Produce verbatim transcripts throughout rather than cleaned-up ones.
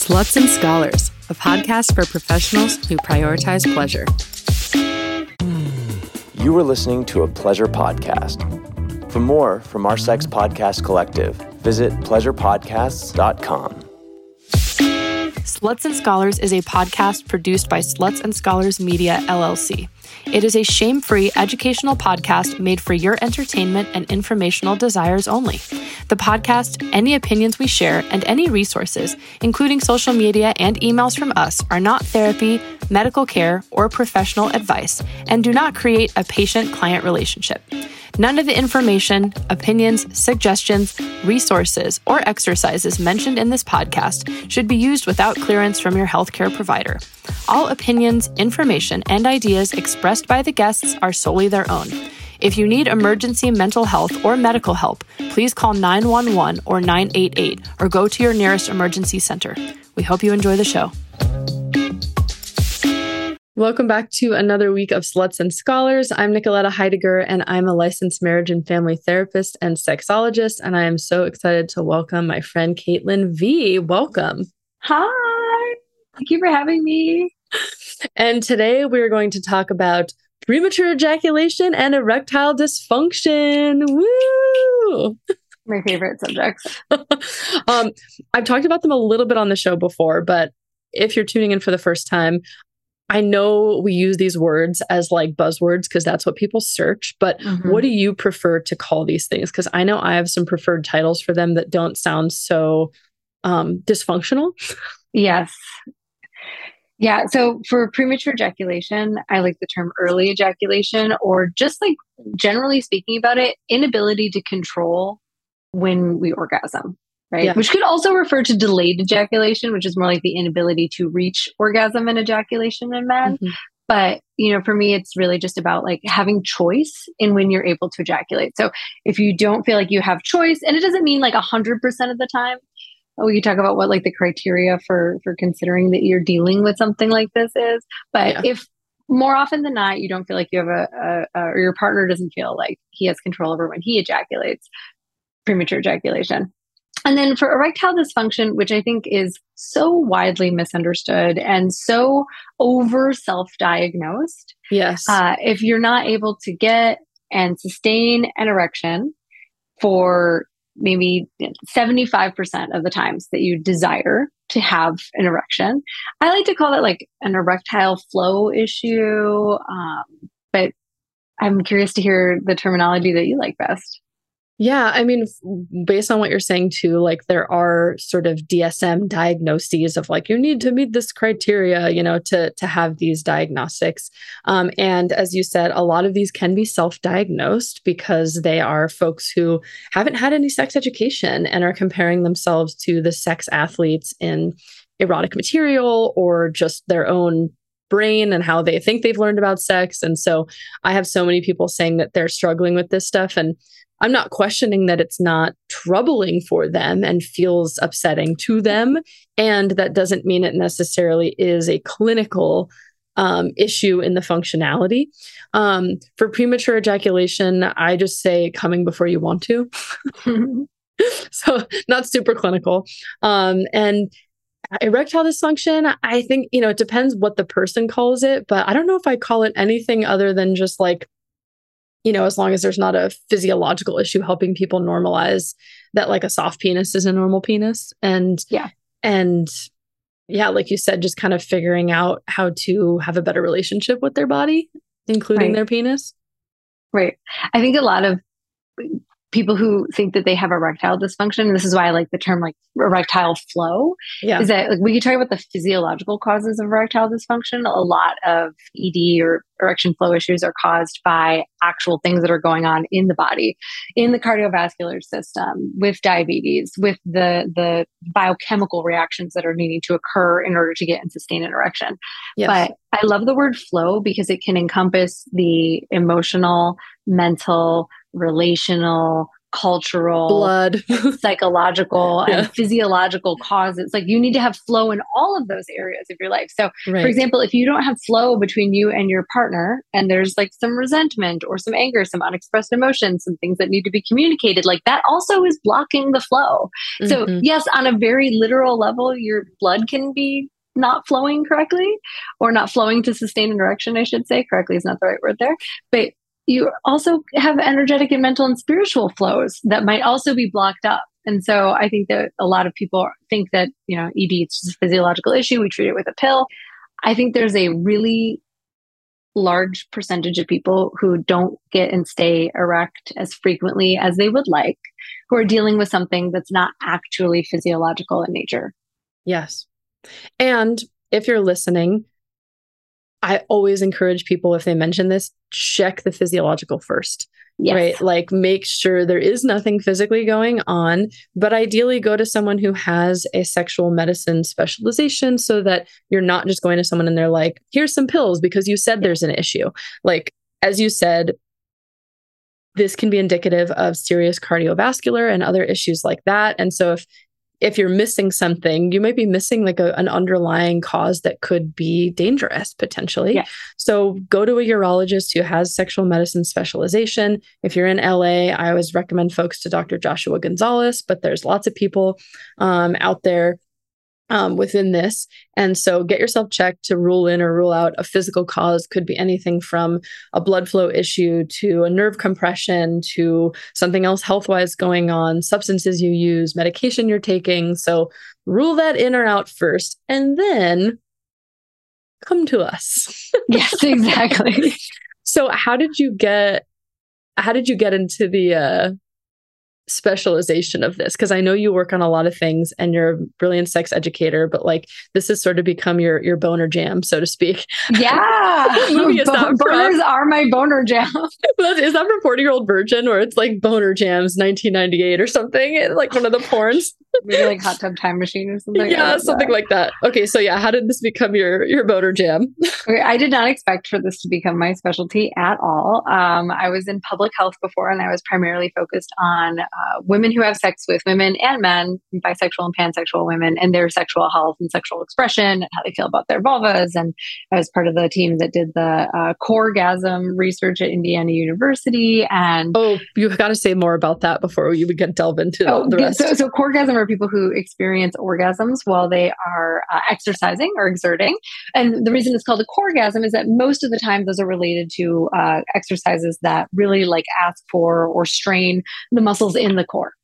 Sluts and Scholars, a podcast for professionals who prioritize pleasure. You are listening to a pleasure podcast. For more from our sex podcast collective, visit pleasure podcasts dot com. Sluts and Scholars is a podcast produced by Sluts and Scholars Media, L L C. It is a shame-free educational podcast made for your entertainment and informational desires only. The podcast, any opinions we share, and any resources, including social media and emails from us, are not therapy, medical care, or professional advice, and do not create a patient-client relationship. None of the information, opinions, suggestions, resources, or exercises mentioned in this podcast should be used without clearance from your healthcare provider. All opinions, information, and ideas expressed by the guests are solely their own. If you need emergency mental health or medical help, please call nine one one or nine eight eight or go to your nearest emergency center. We hope you enjoy the show. Welcome back to another week of Sluts and Scholars. I'm Nicoletta Heidegger, and I'm a licensed marriage and family therapist and sexologist, and I am so excited to welcome my friend Caitlin V. Welcome. Hi. Thank you for having me. And today we're going to talk about premature ejaculation and erectile dysfunction. Woo! My favorite subjects. um, I've talked about them a little bit on the show before, but if you're tuning in for the first time, I know we use these words as like buzzwords because that's what people search, but mm-hmm. What do you prefer to call these things? Because I know I have some preferred titles for them that don't sound so um, dysfunctional. Yes. Yeah. So for premature ejaculation, I like the term early ejaculation, or just like generally speaking about it, inability to control when we orgasm. Right. Yeah. Which could also refer to delayed ejaculation, which is more like the inability to reach orgasm and ejaculation in men. Mm-hmm. But, you know, for me, it's really just about like having choice in when you're able to ejaculate. So if you don't feel like you have choice, and it doesn't mean like a hundred percent of the time, we can talk about what like the criteria for, for considering that you're dealing with something like this is. But yeah. If more often than not, you don't feel like you have a, a, a, or your partner doesn't feel like he has control over when he ejaculates, premature ejaculation. And then for erectile dysfunction, which I think is so widely misunderstood and so over self-diagnosed. Yes. Uh, if you're not able to get and sustain an erection for maybe seventy-five percent of the times that you desire to have an erection, I like to call it like an erectile flow issue. Um, but I'm curious to hear the terminology that you like best. Yeah, I mean, based on what you're saying too, like there are sort of D S M diagnoses of like, you need to meet this criteria, you know, to, to have these diagnostics. Um, and as you said, a lot of these can be self-diagnosed because they are folks who haven't had any sex education and are comparing themselves to the sex athletes in erotic material or just their own brain and how they think they've learned about sex. And so I have so many people saying that they're struggling with this stuff, and I'm not questioning that it's not troubling for them and feels upsetting to them. And that doesn't mean it necessarily is a clinical um, issue in the functionality. Um, for premature ejaculation, I just say coming before you want to. So not super clinical. Um, and erectile dysfunction, I think, you know, it depends what the person calls it, but I don't know if I call it anything other than just like, you know, as long as there's not a physiological issue, helping people normalize that like a soft penis is a normal penis. And yeah. And yeah, like you said, just kind of figuring out how to have a better relationship with their body, including right. their penis. Right. I think a lot of people who think that they have erectile dysfunction, and this is why I like the term like erectile flow, yeah. is that like, we can talk about the physiological causes of erectile dysfunction. A lot of E D or erection flow issues are caused by actual things that are going on in the body, in the cardiovascular system, with diabetes, with the, the biochemical reactions that are needing to occur in order to get and sustain an erection. Yes. But I love the word flow because it can encompass the emotional, mental, relational, cultural, blood, psychological, yeah. and physiological causes. Like you need to have flow in all of those areas of your life. So, right. for example, if you don't have flow between you and your partner, and there's like some resentment or some anger, some unexpressed emotions, some things that need to be communicated, like that also is blocking the flow. Mm-hmm. So, yes, on a very literal level, your blood can be not flowing correctly, or not flowing to sustain an erection, I should say. Correctly is not the right word there. But you also have energetic and mental and spiritual flows that might also be blocked up. And so I think that a lot of people think that, you know, E D, it's just a physiological issue. We treat it with a pill. I think there's a really large percentage of people who don't get and stay erect as frequently as they would like, who are dealing with something that's not actually physiological in nature. Yes. And if you're listening, I always encourage people, if they mention this, check the physiological first, yes. right? Like make sure there is nothing physically going on, but ideally go to someone who has a sexual medicine specialization so that you're not just going to someone and they're like, here's some pills because you said there's an issue. Like, as you said, this can be indicative of serious cardiovascular and other issues like that. And so if If you're missing something, you might be missing like a, an underlying cause that could be dangerous potentially. Yeah. So go to a urologist who has sexual medicine specialization. If you're in L A, I always recommend folks to Doctor Joshua Gonzalez, but there's lots of people um, out there um, within this. And so get yourself checked to rule in or rule out a physical cause. Could be anything from a blood flow issue to a nerve compression to something else health-wise going on, substances you use, medication you're taking. So rule that in or out first, and then come to us. Yes, exactly. So how did you get, how did you get into the, uh, specialization of this? Because I know you work on a lot of things and you're a brilliant sex educator, but like this has sort of become your your boner jam, so to speak. Yeah. Movie is Bo- boners are my boner jam. Is that from forty Year Old Virgin, where it's like Boner Jams nineteen ninety-eight or something? Like one of the porns. Maybe like Hot Tub Time Machine or something. Yeah, something that. like that. Okay, so yeah, how did this become your your boner jam? Okay, I did not expect for this to become my specialty at all. Um, I was in public health before, and I was primarily focused on uh, women who have sex with women and men, bisexual and pansexual women, and their sexual health and sexual expression and how they feel about their vulvas. And I was part of the team that did the uh, Coregasm research at Indiana University. And oh, you've got to say more about that before you would get delve into oh, the rest. So, so Coregasm are people who experience orgasms while they are uh, exercising or exerting. And the reason it's called a coregasm is that most of the time those are related to uh, exercises that really like ask for or strain the muscles in the core.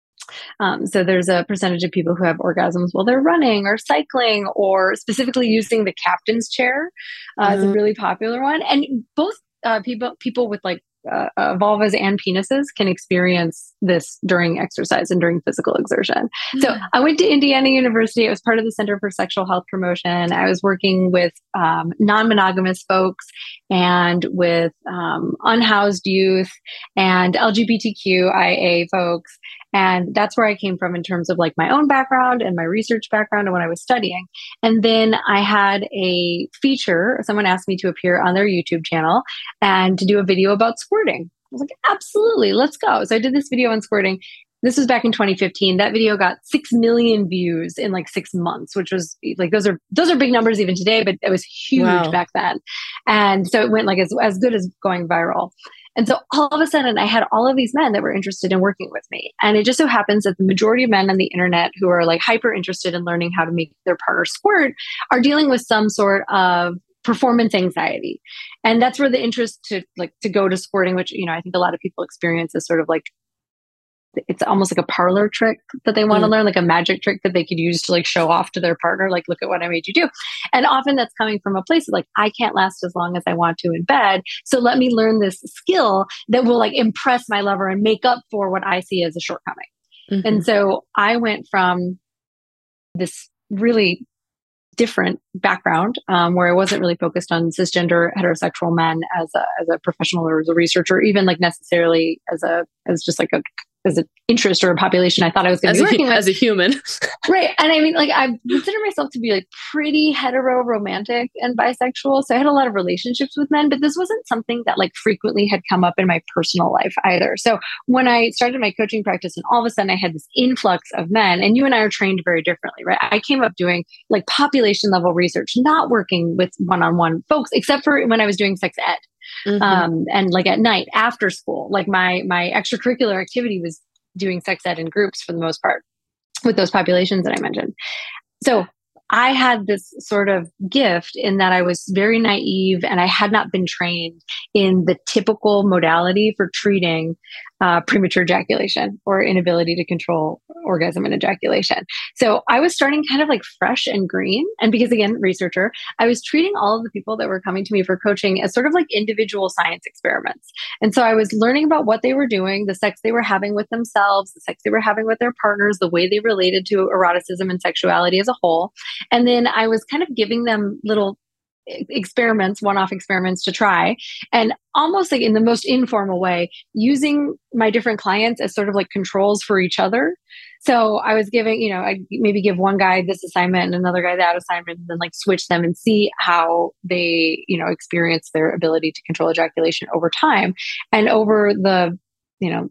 Um, so there's a percentage of people who have orgasms while they're running or cycling, or specifically using the captain's chair uh, mm-hmm. is a really popular one. And both uh, people people with like Uh, uh, vulvas and penises can experience this during exercise and during physical exertion. Mm-hmm. So I went to Indiana University. I was part of the Center for Sexual Health Promotion. I was working with um, non-monogamous folks and with um, unhoused youth and L G B T Q I A folks. And that's where I came from in terms of like my own background and my research background and what I was studying. And then I had a feature. Someone asked me to appear on their YouTube channel and to do a video about squirting. I was like, absolutely, let's go. So I did this video on squirting. This was back in twenty fifteen. That video got six million views in like six months, which was like, those are, those are big numbers even today, but it was huge wow. back then. And so it went like as, as good as going viral. And so all of a sudden I had all of these men that were interested in working with me. And it just so happens that the majority of men on the internet who are like hyper interested in learning how to make their partner squirt are dealing with some sort of performance anxiety. And that's where the interest to like to go to squirting, which, you know, I think a lot of people experience is sort of like, it's almost like a parlor trick that they want mm. to learn, like a magic trick that they could use to like show off to their partner, like, look at what I made you do. And often that's coming from a place of like, I can't last as long as I want to in bed. So let me learn this skill that will like impress my lover and make up for what I see as a shortcoming. Mm-hmm. And so I went from this really different background um, where I wasn't really focused on cisgender heterosexual men as a, as a professional or as a researcher, even like necessarily as a, as just like a as an interest or a population I thought I was going to be a, working with. As a human. Right. And I mean, like, I consider myself to be like pretty hetero romantic and bisexual. So I had a lot of relationships with men, but this wasn't something that like frequently had come up in my personal life either. So when I started my coaching practice and all of a sudden I had this influx of men, and you and I are trained very differently, right? I came up doing like population level research, not working with one-on-one folks, except for when I was doing sex ed. Mm-hmm. Um, and like at night after school, like my, my extracurricular activity was doing sex ed in groups for the most part with those populations that I mentioned. So I had this sort of gift in that I was very naive and I had not been trained in the typical modality for treating uh, premature ejaculation or inability to control orgasm and ejaculation. So I was starting kind of like fresh and green. And because again, researcher, I was treating all of the people that were coming to me for coaching as sort of like individual science experiments. And so I was learning about what they were doing, the sex they were having with themselves, the sex they were having with their partners, the way they related to eroticism and sexuality as a whole. And then I was kind of giving them little experiments, one-off experiments to try, and almost like in the most informal way, using my different clients as sort of like controls for each other. So I was giving, you know, I maybe give one guy this assignment and another guy that assignment, and then like switch them and see how they, you know, experience their ability to control ejaculation over time. And over the, you know,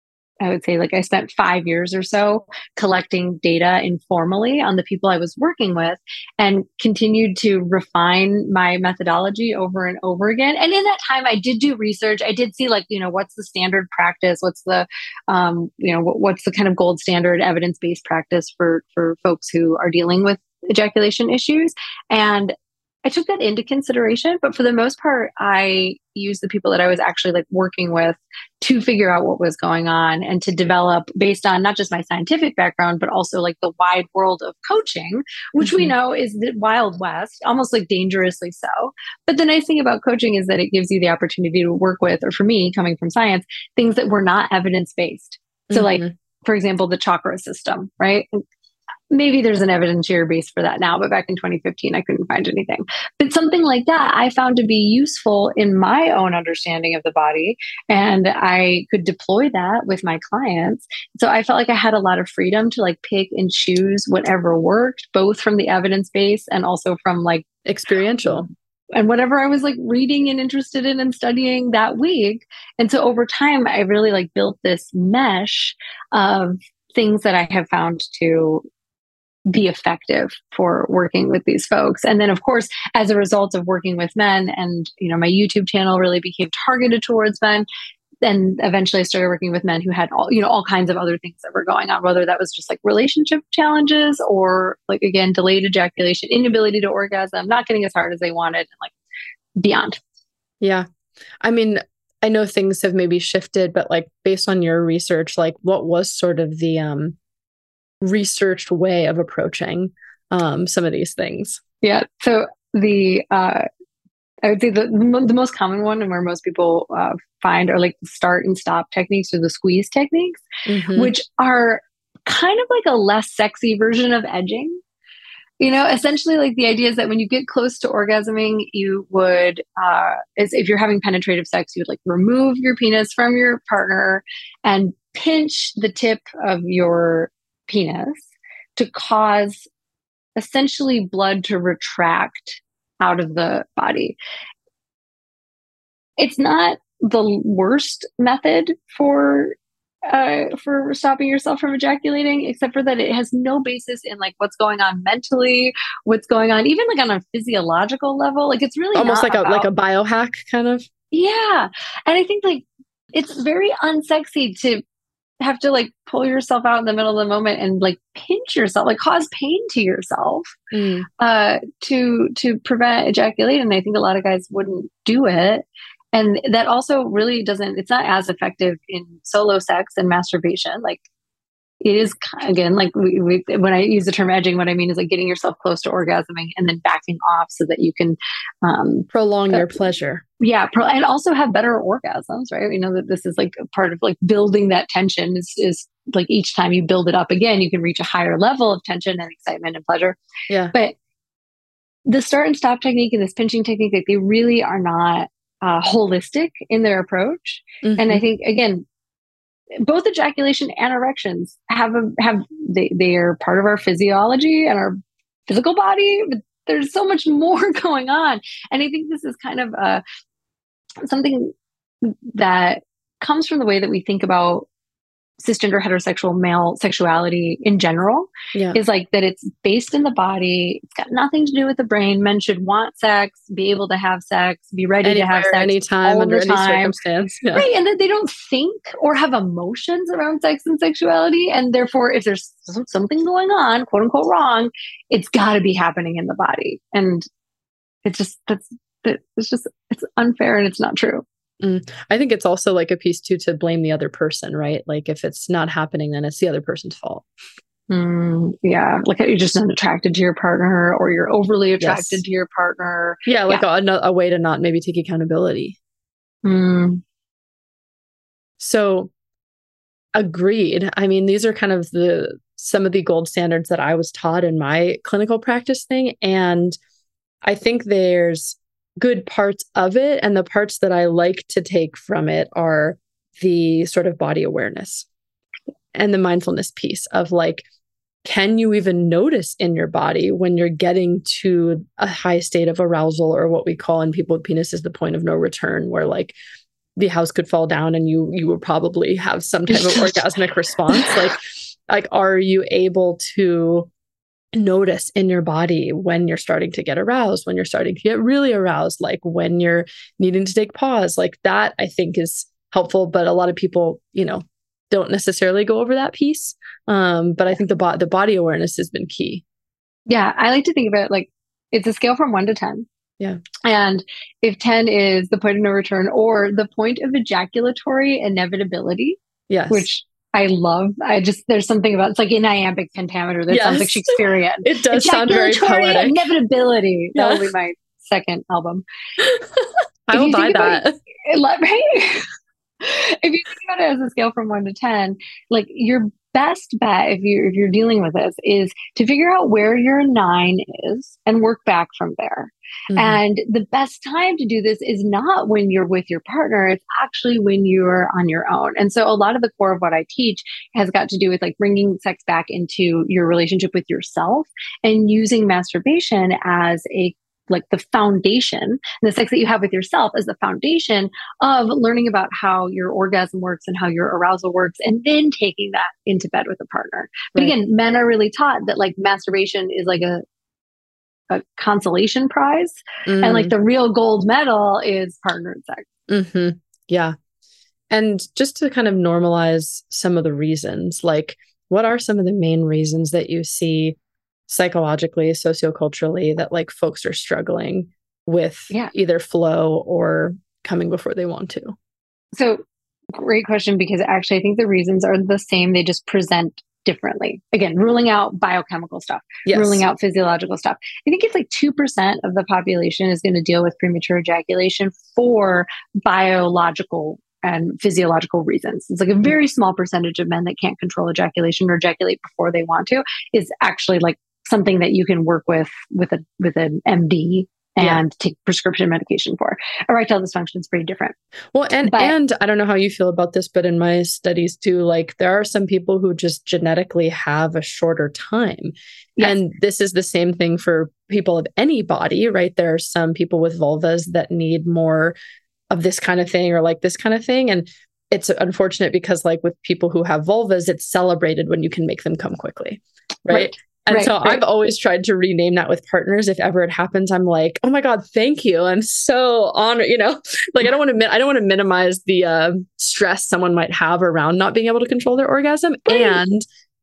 I would say like I spent five years or so collecting data informally on the people I was working with and continued to refine my methodology over and over again. And in that time, I did do research. I did see like, you know, what's the standard practice? What's the, um, you know, what, what's the kind of gold standard evidence-based practice for, for folks who are dealing with ejaculation issues? And I took that into consideration, but for the most part, I used the people that I was actually like working with to figure out what was going on and to develop based on not just my scientific background, but also like the wide world of coaching, which mm-hmm. we know is the Wild West, almost like dangerously so. But the nice thing about coaching is that it gives you the opportunity to work with, or for me, coming from science, things that were not evidence-based. So mm-hmm. like, for example, the chakra system, right? Maybe there's an evidentiary base for that now, but back in twenty fifteen, I couldn't find anything. But something like that I found to be useful in my own understanding of the body, and I could deploy that with my clients. So I felt like I had a lot of freedom to like pick and choose whatever worked, both from the evidence base and also from like experiential. And whatever I was like reading and interested in and studying that week. And so over time, I really like built this mesh of things that I have found to be effective for working with these folks. And then of course, as a result of working with men, and you know, my YouTube channel really became targeted towards men. Then eventually I started working with men who had all, you know, all kinds of other things that were going on, whether that was just like relationship challenges or like, again, delayed ejaculation, inability to orgasm, not getting as hard as they wanted, and like beyond. Yeah. I mean, I know things have maybe shifted, but like based on your research, like what was sort of the, um, researched way of approaching um, some of these things? Yeah. So the, uh, I would say the, the most common one and where most people uh, find are like the start and stop techniques or the squeeze techniques, mm-hmm. which are kind of like a less sexy version of edging. You know, essentially like the idea is that when you get close to orgasming, you would, uh, is if you're having penetrative sex, you would like remove your penis from your partner and pinch the tip of your penis to cause essentially blood to retract out of the body. It's not the worst method for uh, for stopping yourself from ejaculating, except for that it has no basis in like what's going on mentally, what's going on even like on a physiological level. Like it's really almost like about, a like a biohack kind of. Yeah, and I think like it's very unsexy to have to like pull yourself out in the middle of the moment and like pinch yourself, like cause pain to yourself mm. uh, to to prevent ejaculation. And I think a lot of guys wouldn't do it. And that also really doesn't, it's not as effective in solo sex and masturbation. Like it is, again, like we, we, when I use the term edging, what I mean is like getting yourself close to orgasming and then backing off so that you can um, prolong uh, your pleasure. Yeah. Pro- and also have better orgasms, right? We know that this is like a part of like building that tension is, is like each time you build it up again, you can reach a higher level of tension and excitement and pleasure. Yeah. But the start and stop technique and this pinching technique, like they really are not uh, holistic in their approach. Mm-hmm. And I think, again, both ejaculation and erections have a, have they they are part of our physiology and our physical body, but there's so much more going on. And I think this is kind of uh, something that comes from the way that we think about cisgender heterosexual male sexuality in general. Yeah. Is like that it's based in the body. It's got nothing to do with the brain. Men should want sex, be able to have sex, be ready Anywhere, to have sex anytime, all under the any time. circumstance. Yeah. Right. And that they don't think or have emotions around sex and sexuality. And therefore, if there's something going on, quote unquote, wrong, it's got to be happening in the body. And it's just, that's, it's just, it's unfair and it's not true. Mm. I think it's also like a piece too to blame the other person, right? Like if it's not happening, then it's the other person's fault. Mm, yeah. Like you're just not attracted to your partner or you're overly attracted Yes. to your partner. Yeah. Like yeah. A, a way to not maybe take accountability. Mm. So agreed. I mean, these are kind of the, some of the gold standards that I was taught in my clinical practice thing. And I think there's good parts of it. And the parts that I like to take from it are the sort of body awareness and the mindfulness piece of like, can you even notice in your body when you're getting to a high state of arousal, or what we call in people with penises the point of no return, where like the house could fall down and you you will probably have some type of orgasmic response. Like, like, are you able to notice in your body when you're starting to get aroused, when you're starting to get really aroused, like when you're needing to take pause? Like that, I think is helpful. But a lot of people, you know, don't necessarily go over that piece. Um, but I think the, bo- the body awareness has been key. Yeah. I like to think of it like it's a scale from one to ten. Yeah. And if ten is the point of no return or the point of ejaculatory inevitability, yes, which I love. I just, there's something about, it's like in iambic pentameter. That yes. sounds like Shakespearean. It does sound very poetic. Inevitability. Yeah. That will be my second album. I will buy that. It, right? If you think about it as a scale from one to ten, like your best bet, if you if you're dealing with this, is to figure out where your nine is and work back from there. Mm-hmm. And the best time to do this is not when you're with your partner. It's actually when you're on your own. And so a lot of the core of what I teach has got to do with like bringing sex back into your relationship with yourself and using masturbation as a like the foundation, the sex that you have with yourself as the foundation of learning about how your orgasm works and how your arousal works, and then taking that into bed with a partner. But right. again, men are really taught that like masturbation is like a a consolation prize, mm. and like the real gold medal is partnered sex. Mm-hmm. Yeah. And just to kind of normalize some of the reasons, like what are some of the main reasons that you see psychologically, socioculturally, that like folks are struggling with yeah. either flow or coming before they want to? So great question, because actually I think the reasons are the same. They just present differently. Again, ruling out biochemical stuff, yes. ruling out physiological stuff. I think it's like two percent of the population is going to deal with premature ejaculation for biological and physiological reasons. It's like a very small percentage of men that can't control ejaculation or ejaculate before they want to is actually like something that you can work with with a with an M D and yeah. take prescription medication for. Erectile dysfunction is pretty different. Well, and but, and I don't know how you feel about this, but in my studies too, like there are some people who just genetically have a shorter time. Yes. And this is the same thing for people of any body, right? There are some people with vulvas that need more of this kind of thing or like this kind of thing. And it's unfortunate because like with people who have vulvas, it's celebrated when you can make them come quickly. Right. right. And right, so right. I've always tried to rename that with partners. If ever it happens, I'm like, oh my God, thank you. I'm so honored, you know, like I don't want to, I don't want to minimize the uh, stress someone might have around not being able to control their orgasm. Right. And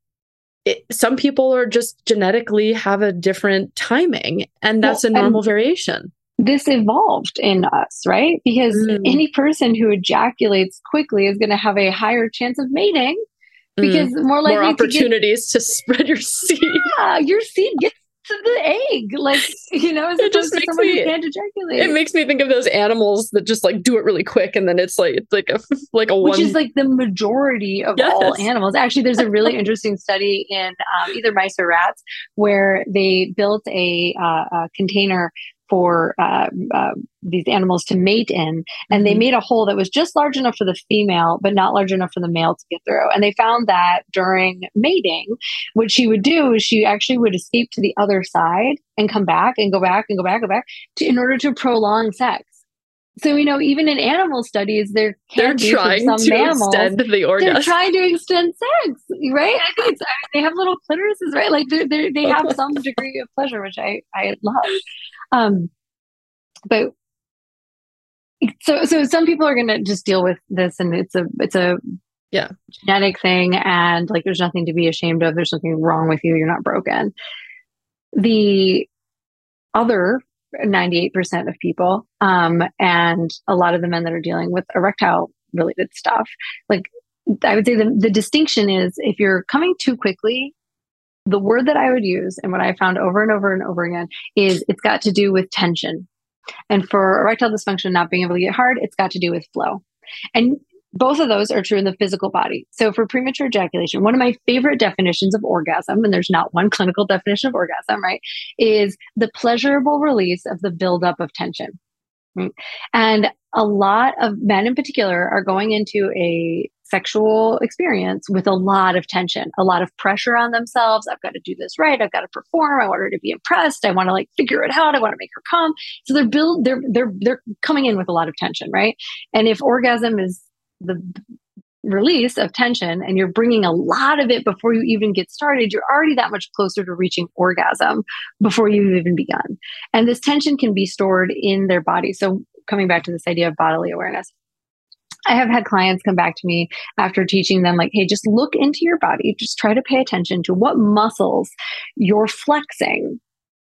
it, some people are just genetically have a different timing, and that's well, a normal variation. This evolved in us, right? Because mm. any person who ejaculates quickly is going to have a higher chance of mating. Because mm. more likely more opportunities to, get, to spread your seed. Yeah, your seed gets to the egg, like you know, as it just makes me, who can't ejaculate. It makes me think of those animals that just like do it really quick, and then it's like it's like a like a which one... is like the majority of yes. all animals. Actually, there's a really interesting study in um, either mice or rats where they built a, uh, a container for uh, uh, these animals to mate in. And mm-hmm. they made a hole that was just large enough for the female, but not large enough for the male to get through. And they found that during mating, what she would do is she actually would escape to the other side and come back and go back and go back and go back to, in order to prolong sex. So, you know, even in animal studies, there can they're be trying some to mammals, extend the orgasm. They're trying to extend sex, right? I think it's, they have little clitorises, right? Like they they have some degree of pleasure, which I I love. Um, but so so some people are going to just deal with this, and it's a it's a yeah genetic thing, and like there's nothing to be ashamed of. There's nothing wrong with you. You're not broken. The other ninety-eight percent of people, um, and a lot of the men that are dealing with erectile related stuff, like I would say the, the distinction is if you're coming too quickly, the word that I would use and what I found over and over and over again is it's got to do with tension. And for erectile dysfunction not being able to get hard, it's got to do with flow. And both of those are true in the physical body. So for premature ejaculation, one of my favorite definitions of orgasm, and there's not one clinical definition of orgasm, right, is the pleasurable release of the buildup of tension. Right? And a lot of men in particular are going into a sexual experience with a lot of tension, a lot of pressure on themselves. I've got to do this right. I've got to perform. I want her to be impressed. I want to like figure it out. I want to make her come. So they're build, they're, they're, they're coming in with a lot of tension, right? And if orgasm is the release of tension and you're bringing a lot of it before you even get started, you're already that much closer to reaching orgasm before you've even begun. And this tension can be stored in their body. So coming back to this idea of bodily awareness, I have had clients come back to me after teaching them like, hey, just look into your body. Just try to pay attention to what muscles you're flexing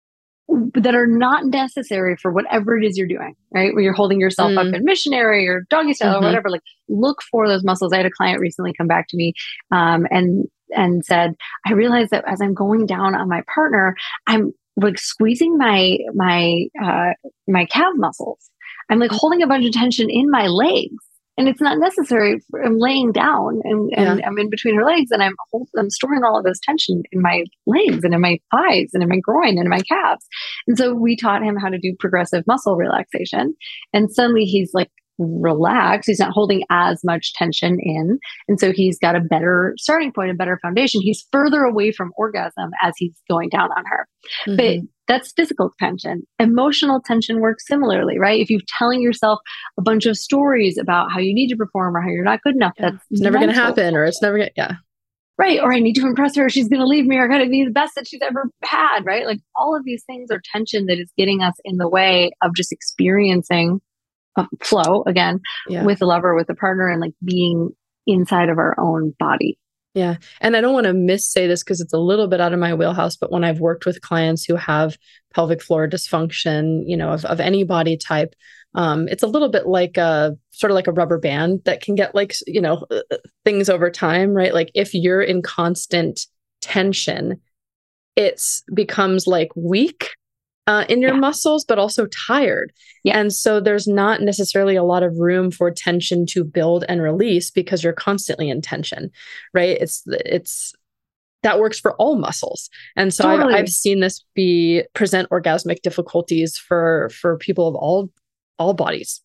that are not necessary for whatever it is you're doing, right? When you're holding yourself mm. up in missionary or doggy style mm-hmm. or whatever, like look for those muscles. I had a client recently come back to me um, and and said, I realized that as I'm going down on my partner, I'm like squeezing my my uh, my calf muscles. I'm like holding a bunch of tension in my legs. And it's not necessary. For, I'm laying down and, and yeah. I'm in between her legs and I'm hold, I'm storing all of this tension in my legs and in my thighs and in my groin and in my calves. And so we taught him how to do progressive muscle relaxation. And suddenly he's like relaxed. He's not holding as much tension in. And so he's got a better starting point, a better foundation. He's further away from orgasm as he's going down on her. Mm-hmm. But that's physical tension. Emotional tension works similarly, right? If you're telling yourself a bunch of stories about how you need to perform or how you're not good enough, yeah. that's it's never going to happen, or it's never going to, yeah. Right. Or I need to impress her. She's going to leave me, or I got to be the best that she's ever had, right? Like all of these things are tension that is getting us in the way of just experiencing a flow again yeah. with a lover, with a partner, and like being inside of our own body. Yeah. And I don't want to missay this because it's a little bit out of my wheelhouse, but when I've worked with clients who have pelvic floor dysfunction, you know, of, of any body type, um, it's a little bit like a sort of like a rubber band that can get like, you know, things over time, right? Like if you're in constant tension, it becomes like weak uh, in your yeah. muscles, but also tired. Yeah. And so there's not necessarily a lot of room for tension to build and release because you're constantly in tension, right? It's, it's, that works for all muscles. And so totally. I've, I've seen this be present orgasmic difficulties for, for people of all, all bodies.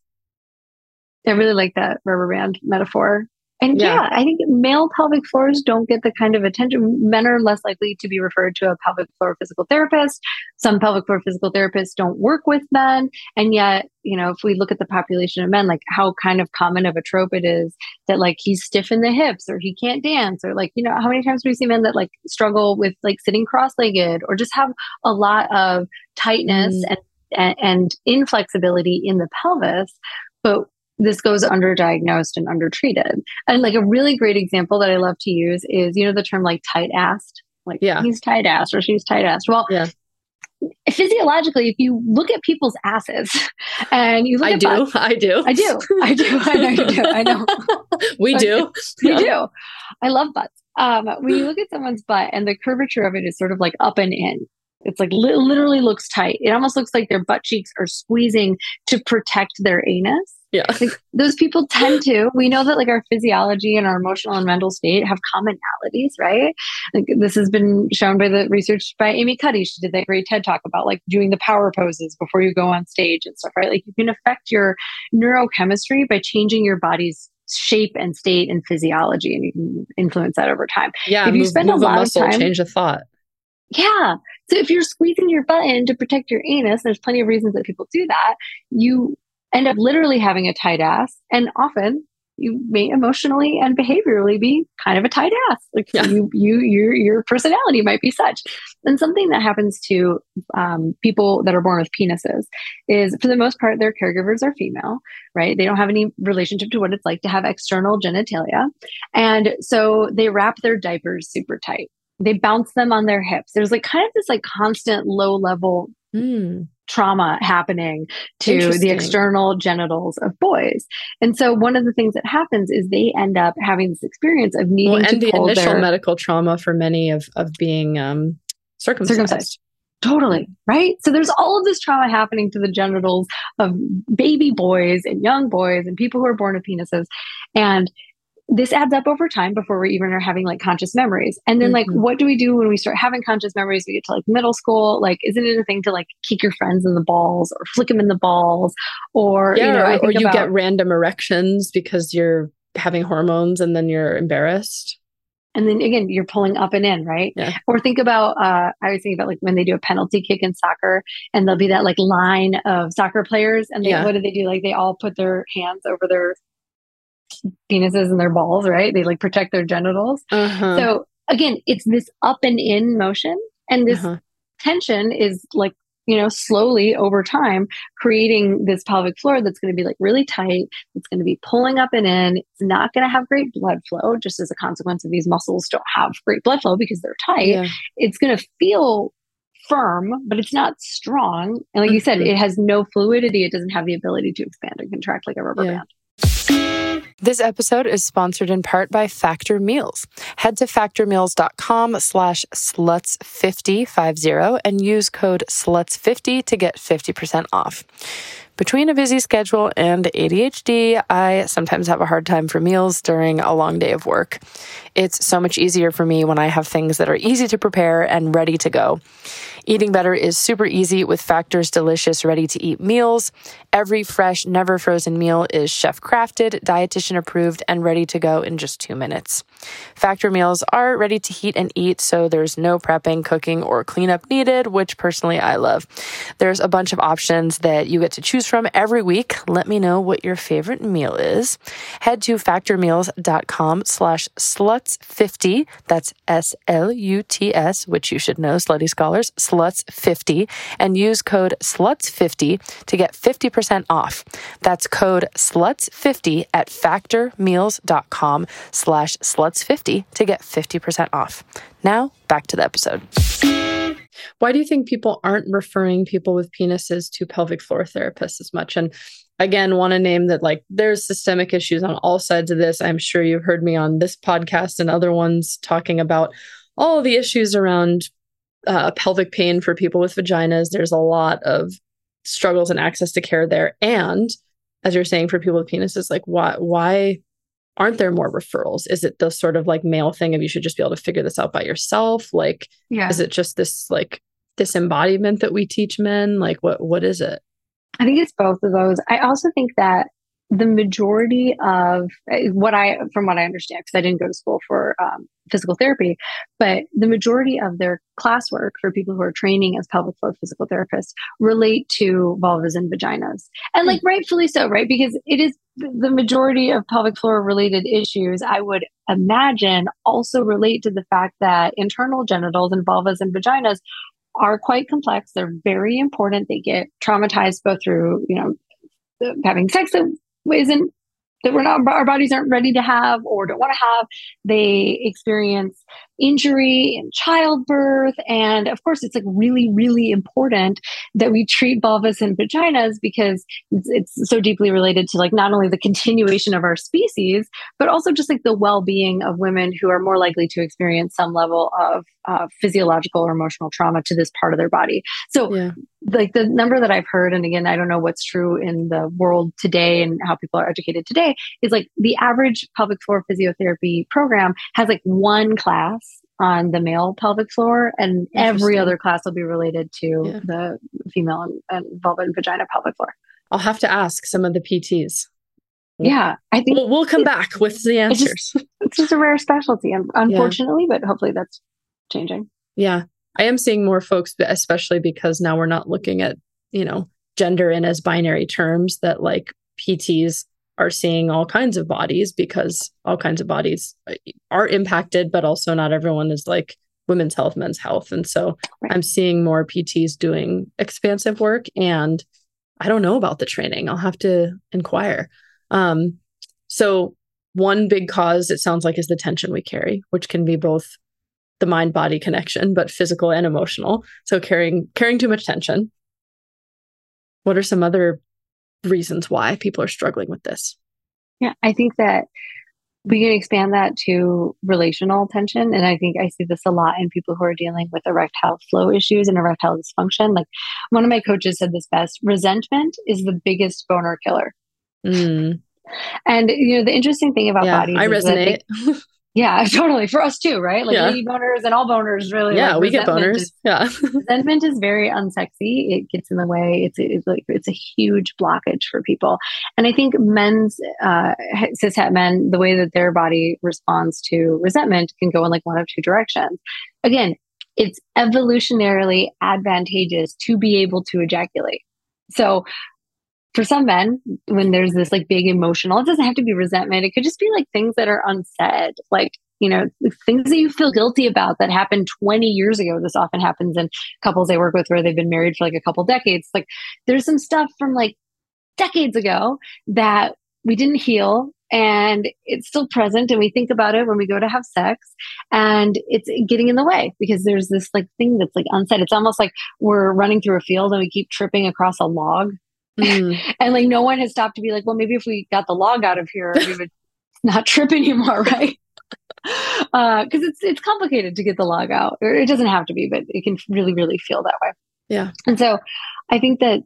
I really like that rubber band metaphor. And yeah. yeah, I think male pelvic floors don't get the kind of attention. Men are less likely to be referred to a pelvic floor physical therapist. Some pelvic floor physical therapists don't work with men. And yet, you know, if we look at the population of men, like how kind of common of a trope it is that like he's stiff in the hips or he can't dance, or like, you know, how many times do we see men that like struggle with like sitting cross-legged or just have a lot of tightness mm. and, and, and inflexibility in the pelvis. But this goes underdiagnosed and undertreated. And like a really great example that I love to use is, you know, the term like tight-assed, like yeah. he's tight-assed or she's tight-assed. Well, yeah. physiologically, if you look at people's asses and you look I at do, butts, I do, I do, I do, I know you do, I know. we do, we yeah. do. I love butts. Um, when you look at someone's butt and the curvature of it is sort of like up and in, it's like li- literally looks tight. It almost looks like their butt cheeks are squeezing to protect their anus. Yeah. Like, those people tend to, we know that like our physiology and our emotional and mental state have commonalities, right? Like this has been shown by the research by Amy Cuddy. She did that great TED talk about like doing the power poses before you go on stage and stuff, right? Like you can affect your neurochemistry by changing your body's shape and state and physiology, and you can influence that over time. Yeah. If you move, spend move a lot a muscle, of time, change a thought. yeah. So if you're squeezing your butt in to protect your anus, there's plenty of reasons that people do that. You end up literally having a tight ass, and often you may emotionally and behaviorally be kind of a tight ass. Like Yeah. you, you, your, your personality might be such. And something that happens to um, people that are born with penises is, for the most part, their caregivers are female, right? They don't have any relationship to what it's like to have external genitalia, and so they wrap their diapers super tight. They bounce them on their hips. There's like kind of this like constant low level Mm. trauma happening to the external genitals of boys. And so one of the things that happens is they end up having this experience of needing well, to and the pull initial their medical trauma for many of of being um, circumcised. circumcised. Totally. Right. So there's all of this trauma happening to the genitals of baby boys and young boys and people who are born with penises. And this adds up over time before we even are having like conscious memories. And then like, Mhm. what do we do when we start having conscious memories? We get to like middle school. Like, isn't it a thing to like kick your friends in the balls or flick them in the balls? Or, Yeah, you know, or, I or think you about, get random erections because you're having hormones and then you're embarrassed. and then again, you're pulling up and in, right? Yeah. Or think about, uh, I was thinking about like when they do a penalty kick in soccer and there'll be that like line of soccer players and they, Yeah. what do they do? Like they all put their hands over their penises and their balls, right? They like protect their genitals. Uh-huh. So again, it's this up and in motion, and this Uh-huh. tension is like, you know, slowly over time creating this pelvic floor that's going to be like really tight. It's going to be pulling up and in. It's not going to have great blood flow, just as a consequence of these muscles don't have great blood flow because they're tight. Yeah. It's going to feel firm, but it's not strong. And like you said, Mhm. it has no fluidity. It doesn't have the ability to expand and contract like a rubber Yeah. band. This episode is sponsored in part by Factor Meals. Head to factormeals.com slash sluts50, five zero, and use code sluts fifty to get fifty percent off. Between a busy schedule and A D H D, I sometimes have a hard time for meals during a long day of work. It's so much easier for me when I have things that are easy to prepare and ready to go. Eating better is super easy with Factor's delicious ready-to-eat meals. Every fresh, never frozen meal is chef-crafted, dietitian approved, and ready to go in just two minutes. Factor meals are ready to heat and eat, so there's no prepping, cooking, or cleanup needed, which personally I love. There's a bunch of options that you get to choose from every week. Let me know what your favorite meal is. Head to factormeals.com slash sluts50. That's S L U T S, which you should know, slutty scholars, sluts fifty, and use code sluts fifty to get fifty percent off. That's code sluts fifty at factormeals.com slash sluts fifty to get fifty percent off. Now, back to the episode. Why do you think people aren't referring people with penises to pelvic floor therapists as much? And again, want to name that like there's systemic issues on all sides of this. I'm sure you've heard me on this podcast and other ones talking about all the issues around uh, pelvic pain for people with vaginas. There's a lot of struggles and access to care there. And as you're saying, for people with penises, like why why aren't there more referrals? Is it the sort of like male thing of you should just be able to figure this out by yourself? Like, Yeah. is it just this like disembodiment that we teach men? Like, what what is it? I think it's both of those. I also think that the majority of what I, from what I understand, because I didn't go to school for um, physical therapy, but the majority of their classwork for people who are training as pelvic floor physical therapists relate to vulvas and vaginas. And like rightfully so, right? Because it is the majority of pelvic floor related issues, I would imagine, also relate to the fact that internal genitals and vulvas and vaginas are quite complex. They're very important. They get traumatized both through, you know, having sex that isn't, that we're not, our bodies aren't ready to have or don't want to have. They experience injury in childbirth. And of course, it's like really, really important that we treat vulvas and vaginas because it's, it's so deeply related to like not only the continuation of our species, but also just like the well-being of women who are more likely to experience some level of uh, physiological or emotional trauma to this part of their body. So Yeah. like the number that I've heard, and again, I don't know what's true in the world today and how people are educated today, is like the average pelvic floor physiotherapy program has like one class on the male pelvic floor, and every other class will be related to yeah. the female and, and vulva and vagina pelvic floor. I'll have to ask some of the P Ts. Yeah, I think we'll, we'll come back with the answers. It's just, it's just a rare specialty, unfortunately, yeah. but hopefully that's changing. Yeah. I am seeing more folks, especially because now we're not looking at, you know, gender in as binary terms, that like P Ts are seeing all kinds of bodies because all kinds of bodies are impacted, but also not everyone is like women's health, men's health. And so right. I'm seeing more P Ts doing expansive work, and I don't know about the training. I'll have to inquire. Um, so one big cause, it sounds like, is the tension we carry, which can be both the mind-body connection, but physical and emotional. So carrying carrying too much tension. What are some other reasons why people are struggling with this? Yeah, I think that we can expand that to relational tension. And I think I see this a lot in people who are dealing with erectile flow issues and erectile dysfunction. Like one of my coaches said this best: resentment is the biggest boner killer. Mm. And, you know, the interesting thing about yeah, bodies I is resonate. That they, yeah, totally. For us too, right? Like yeah. lady boners and all boners, really. Yeah, like we get boners. Is, yeah. resentment is very unsexy. It gets in the way. It's, it's like, it's a huge blockage for people. And I think men's, uh, cishet men, the way that their body responds to resentment can go in like one of two directions. Again, it's evolutionarily advantageous to be able to ejaculate. So for some men, when there's this like big emotional, it doesn't have to be resentment. It could just be like things that are unsaid, like, you know, things that you feel guilty about that happened twenty years ago. This often happens in couples I work with where they've been married for like a couple decades. Like there's some stuff from like decades ago that we didn't heal, and it's still present. And we think about it when we go to have sex, and it's getting in the way because there's this like thing that's like unsaid. It's almost like we're running through a field and we keep tripping across a log. Mm. And like no one has stopped to be like, well, maybe if we got the log out of here, we would not trip anymore, right? Because uh, it's it's complicated to get the log out. Or it doesn't have to be, but it can really, really feel that way. Yeah. And so I think that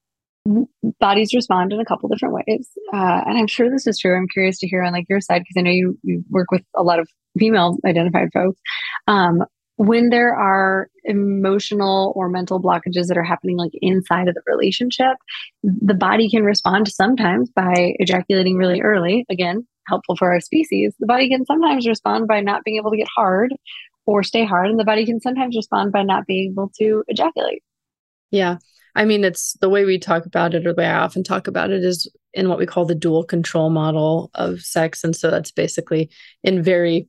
bodies respond in a couple different ways. Uh, and I'm sure this is true. I'm curious to hear on like your side, because I know you, you work with a lot of female identified folks. Um, when there are emotional or mental blockages that are happening like inside of the relationship, the body can respond sometimes by ejaculating really early. Again, helpful for our species. The body can sometimes respond by not being able to get hard or stay hard. And the body can sometimes respond by not being able to ejaculate. Yeah. I mean, it's the way we talk about it, or the way I often talk about it, is in what we call the dual control model of sex. And so that's basically in very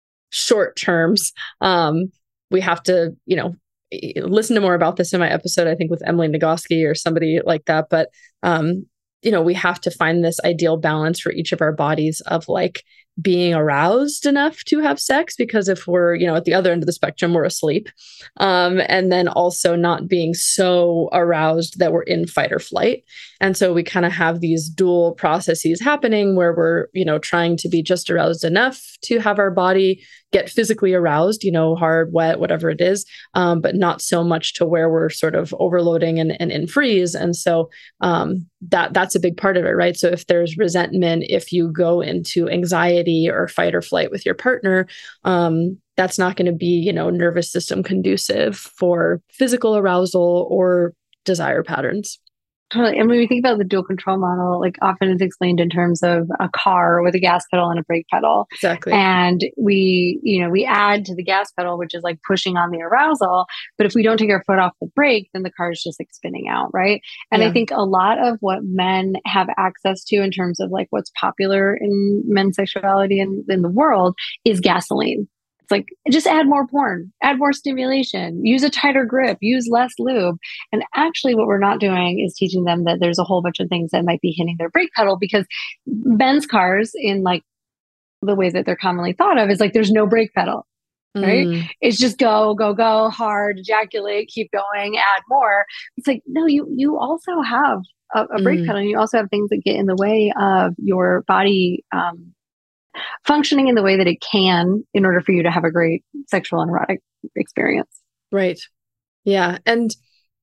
short terms. Um, we have to, you know, listen to more about this in my episode, I think with Emily Nagoski or somebody like that. But, um, you know, we have to find this ideal balance for each of our bodies of like being aroused enough to have sex, because if we're, you know, at the other end of the spectrum, we're asleep. Um, and then also not being so aroused that we're in fight or flight. And so we kind of have these dual processes happening where we're, you know, trying to be just aroused enough to have our body get physically aroused, you know, hard, wet, whatever it is, um, but not so much to where we're sort of overloading and, and in freeze. And so um, that that's a big part of it, right? So if there's resentment, if you go into anxiety or fight or flight with your partner, um, that's not going to be, you know, nervous system conducive for physical arousal or desire patterns. Totally. And when we think about the dual control model, like often it's explained in terms of a car with a gas pedal and a brake pedal. Exactly. And we, you know, we add to the gas pedal, which is like pushing on the arousal. But if we don't take our foot off the brake, then the car is just like spinning out. Right. And yeah. I think a lot of what men have access to in terms of like what's popular in men's sexuality in, in the world is gasoline. It's like, just add more porn, add more stimulation, use a tighter grip, use less lube. And actually what we're not doing is teaching them that there's a whole bunch of things that might be hitting their brake pedal, because men's cars, in like the way that they're commonly thought of, is like there's no brake pedal, right? Mm. It's just go, go, go, hard, ejaculate, keep going, add more. It's like, no, you you also have a, a brake mm. pedal, and you also have things that get in the way of your body um, functioning in the way that it can in order for you to have a great sexual and erotic experience. Right. Yeah. And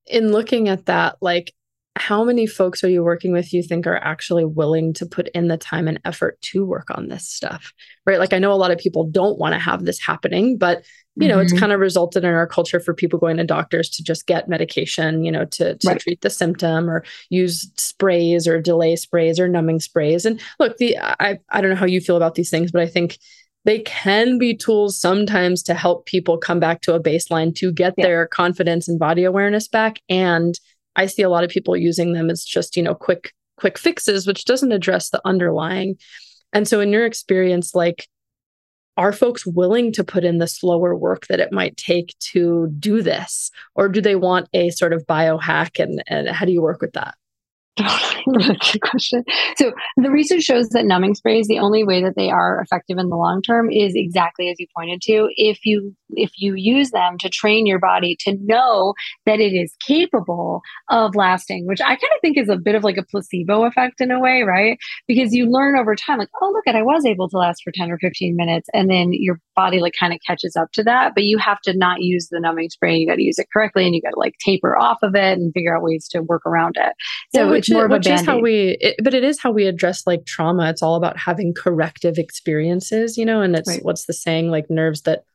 in looking at that, like, how many folks are you working with you think are actually willing to put in the time and effort to work on this stuff, right? Like, I know a lot of people don't want to have this happening, but, you know, Mm-hmm. it's kind of resulted in our culture for people going to doctors to just get medication, you know, to, to Right. treat the symptom or use sprays or delay sprays or numbing sprays. And look, the I, I don't know how you feel about these things, but I think they can be tools sometimes to help people come back to a baseline to get Yeah. their confidence and body awareness back. And I see a lot of people using them as just, you know, quick, quick fixes, which doesn't address the underlying. And so in your experience, like, are folks willing to put in the slower work that it might take to do this? Or do they want a sort of biohack? And, and how do you work with that? Really good question. So the research shows that numbing sprays, the only way that they are effective in the long term is exactly as you pointed to. If you if you use them to train your body to know that it is capable of lasting, which I kind of think is a bit of like a placebo effect in a way, right? Because you learn over time, like, oh, look at, I was able to last for ten or fifteen minutes. And then your body like kind of catches up to that. But you have to not use the numbing spray. You got to use it correctly, and you got to like taper off of it and figure out ways to work around it. So well, it's more is, of a which is how Band-Aid. we, it, but it is how we address like trauma. It's all about having corrective experiences, you know, and it's Right. what's the saying, like nerves that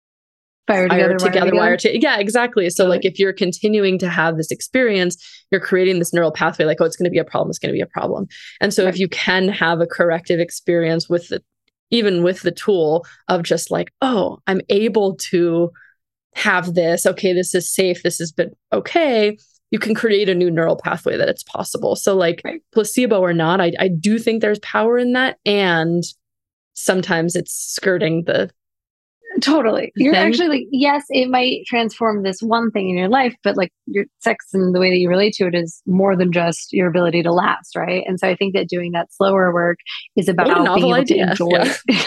Fire fire together, together, wire wire together. to yeah, exactly. So Totally. like if you're continuing to have this experience, you're creating this neural pathway, like, oh, it's going to be a problem, it's going to be a problem. And so Right. if you can have a corrective experience with the, even with the tool of just like, oh, I'm able to have this, okay, this is safe, this has been okay, you can create a new neural pathway that it's possible. So like Right. placebo or not, I, I do think there's power in that. And sometimes it's skirting the Totally. You're thing. actually like, yes, it might transform this one thing in your life, but like your sex and the way that you relate to it is more than just your ability to last, right? And so I think that doing that slower work is about What a being novel able idea. to enjoy. Yeah.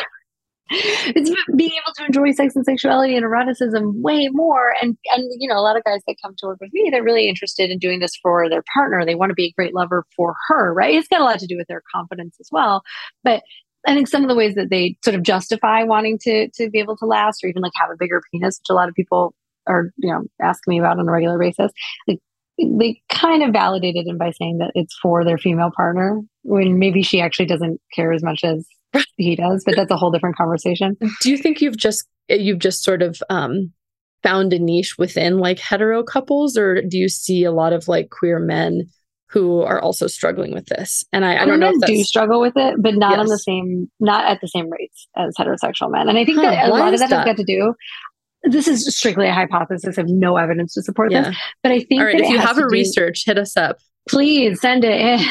It's about being able to enjoy sex and sexuality and eroticism way more. And and you know, a lot of guys that come to work with me, they're really interested in doing this for their partner. They want to be a great lover for her, right? It's got a lot to do with their confidence as well. But I think some of the ways that they sort of justify wanting to to be able to last or even like have a bigger penis, which a lot of people are, you know, asking me about on a regular basis, like they kind of validated it by saying that it's for their female partner when maybe she actually doesn't care as much as he does, but that's a whole different conversation. Do you think you've just you've just sort of um, found a niche within like hetero couples, or do you see a lot of like queer men who are also struggling with this? And I, I don't know if Men that's do struggle with it, but not on the Yes. same, not at the same rates as heterosexual men. And I think Huh, that a why lot of is that, that? has got to do. This is strictly a hypothesis. I have no evidence to support yeah. this, but I think All right, that if it you has have to a do- research, hit us up. please send it in.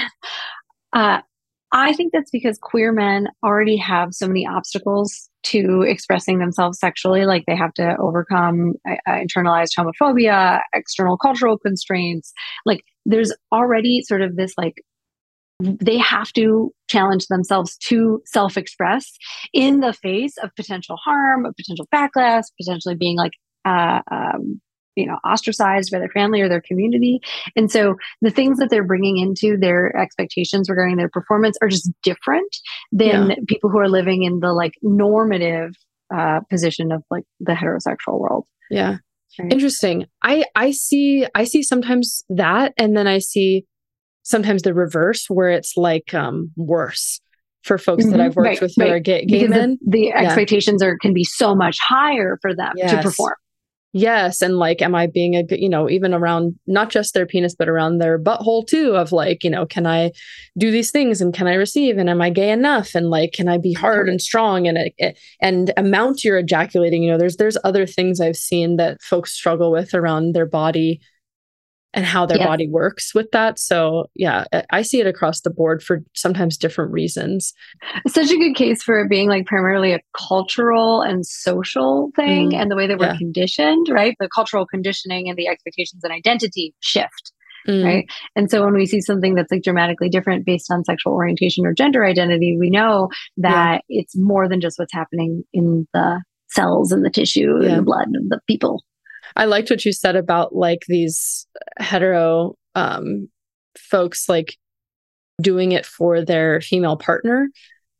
Uh, I think that's because queer men already have so many obstacles to expressing themselves sexually. Like they have to overcome uh, internalized homophobia, external cultural constraints. Like there's already sort of this like, they have to challenge themselves to self-express in the face of potential harm, of potential backlash, potentially being like, uh, um, you know, ostracized by their family or their community. And so the things that they're bringing into their expectations regarding their performance are just different than Yeah. people who are living in the like normative uh, position of like the heterosexual world. Yeah. Right. Interesting. I I see I see sometimes that, and then I see sometimes the reverse where it's like um worse for folks that Mhm. I've worked Right, with who right. are gay, gay Because men. the, the expectations are can be so much higher for them to Yes. perform. Yes. And like, am I being a good, you know, even around not just their penis, but around their butthole too, of like, you know, can I do these things and can I receive? And am I gay enough? And like, can I be hard and strong and, uh, and amount you're ejaculating? You know, there's, there's other things I've seen that folks struggle with around their body and how their Yes. body works with that. So yeah, I- I see it across the board for sometimes different reasons. It's such a good case for it being like primarily a cultural and social thing Mm, and the way that yeah. we're conditioned, right? The cultural conditioning and the expectations and identity shift. Mm, Right. And so when we see something that's like dramatically different based on sexual orientation or gender identity, we know that it's more than just what's happening in the cells and the tissue Yeah. and the blood of the people. I liked what you said about like these hetero um, folks like doing it for their female partner.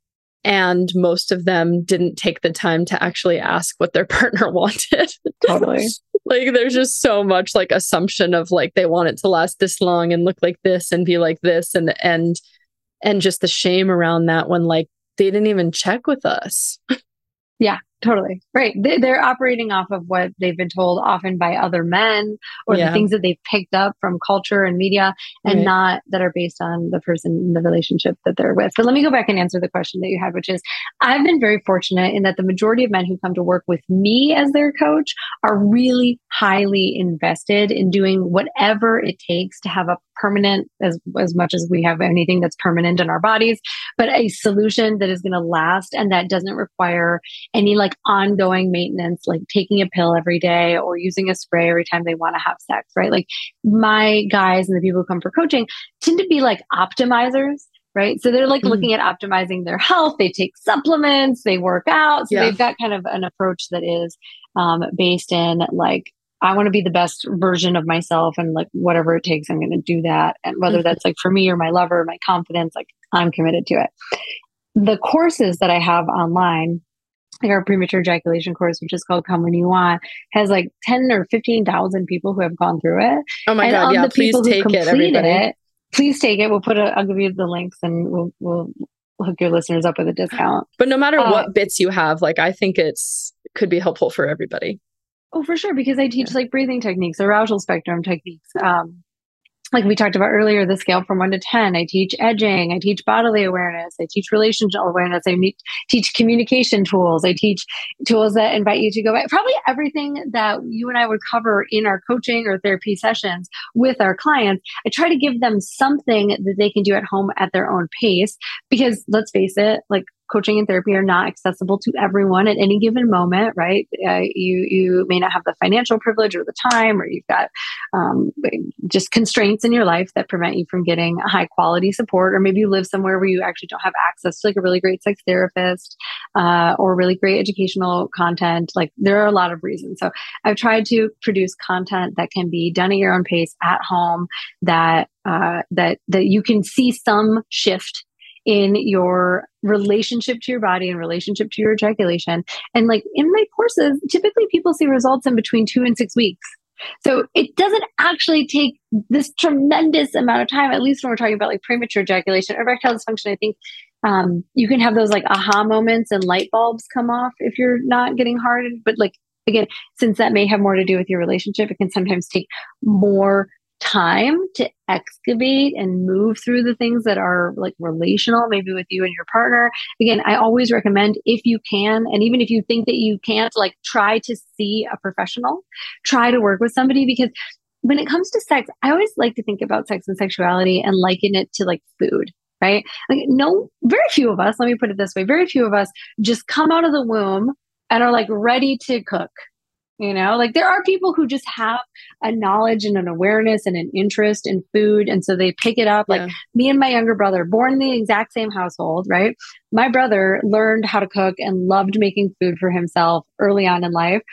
And most of them didn't take the time to actually ask what their partner wanted. Totally. Like there's just so much like assumption of like they want it to last this long and look like this and be like this, and and and just the shame around that when like they didn't even check with us. Yeah, totally. Right. They- They're operating off of what they've been told often by other men, or Yeah. the things that they've picked up from culture and media, and Right. not that are based on the person in the relationship that they're with. But let me go back and answer the question that you had, which is I've been very fortunate in that the majority of men who come to work with me as their coach are really highly invested in doing whatever it takes to have a permanent, as, as much as we have anything that's permanent in our bodies, but a solution that is going to last and that doesn't require any like ongoing maintenance, like taking a pill every day or using a spray every time they want to have sex, right? Like my guys and the people who come for coaching tend to be like optimizers, right? So they're like Mhm. looking at optimizing their health. They take supplements, they work out. So Yeah. they've got kind of an approach that is um, based in like, I want to be the best version of myself, and like whatever it takes, I'm going to do that. And whether Mhm. that's like for me or my lover, my confidence, like I'm committed to it. The courses that I have online, like our premature ejaculation course, which is called Come When You Want, has like ten or fifteen thousand people who have gone through it. Oh my And God. of Yeah. the Please people who take it, complete everybody. it, please take it. We'll put a, I'll give you the links and we'll, we'll hook your listeners up with a discount. But no matter Uh, what bits you have, like I think it's could be helpful for everybody. Oh, for sure. Because I teach like breathing techniques, arousal spectrum techniques. Um, like we talked about earlier, the scale from one to ten. I teach edging. I teach bodily awareness. I teach relationship awareness. I meet, teach communication tools. I teach tools that invite you to go back. Probably everything that you and I would cover in our coaching or therapy sessions with our clients. I try to give them something that they can do at home at their own pace. Because let's face it, like coaching and therapy are not accessible to everyone at any given moment, right? Uh, you you may not have the financial privilege or the time, or you've got um, just constraints in your life that prevent you from getting high quality support, or maybe you live somewhere where you actually don't have access to like a really great sex therapist uh, or really great educational content. Like there are a lot of reasons. So I've tried to produce content that can be done at your own pace at home, that uh, that that you can see some shift in your relationship to your body and relationship to your ejaculation. And like in my courses, typically people see results in between two and six weeks. So it doesn't actually take this tremendous amount of time, at least when we're talking about like premature ejaculation. Erectile dysfunction, I think um, you can have those like aha moments and light bulbs come off if you're not getting hard. But like, again, since that may have more to do with your relationship, it can sometimes take more time to excavate and move through the things that are like relational, maybe with you and your partner. Again, I always recommend, if you can, and even if you think that you can't, like try to see a professional, try to work with somebody, because when it comes to sex, I always like to think about sex and sexuality and liken it to like food, right? Like no, very few of us, let me put it this way, very few of us just come out of the womb and are like ready to cook. You know, like there are people who just have a knowledge and an awareness and an interest in food. And so they pick it up. Yeah. Like me and my younger brother, born in the exact same household, right? My brother learned how to cook and loved making food for himself early on in life.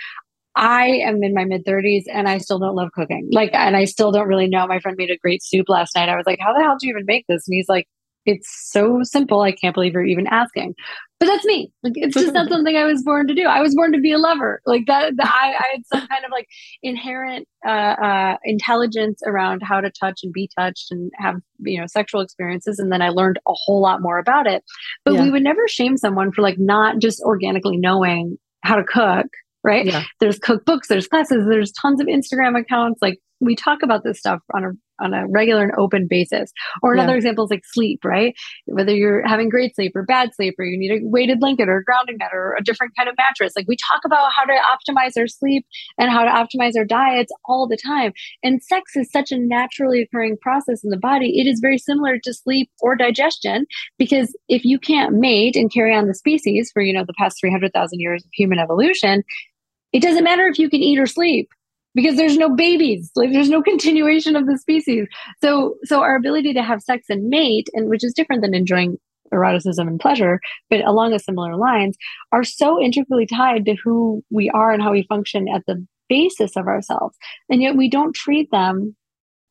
I am in my mid thirties and I still don't love cooking. Like, and I still don't really know. My friend made a great soup last night. I was like, how the hell do you even make this? And he's like, it's so simple. I can't believe you're even asking. But that's me. Like, it's just not something I was born to do. I was born to be a lover. Like that, that I, I had some kind of like inherent uh, uh, intelligence around how to touch and be touched and have, you know, sexual experiences. And then I learned a whole lot more about it. But Yeah. we would never shame someone for like not just organically knowing how to cook. Right. Yeah. There's cookbooks, there's classes, there's tons of Instagram accounts. Like we talk about this stuff on a on a regular and open basis. Or another Yeah. example is like sleep, right? Whether you're having great sleep or bad sleep, or you need a weighted blanket or a grounding mat or a different kind of mattress. Like we talk about how to optimize our sleep and how to optimize our diets all the time. And sex is such a naturally occurring process in the body. It is very similar to sleep or digestion, because if you can't mate and carry on the species for, you know, the past three hundred thousand years of human evolution, it doesn't matter if you can eat or sleep, because there's no babies, like there's no continuation of the species. So, so our ability to have sex and mate, and which is different than enjoying eroticism and pleasure, but along a similar lines, are so intricately tied to who we are and how we function at the basis of ourselves. And yet we don't treat them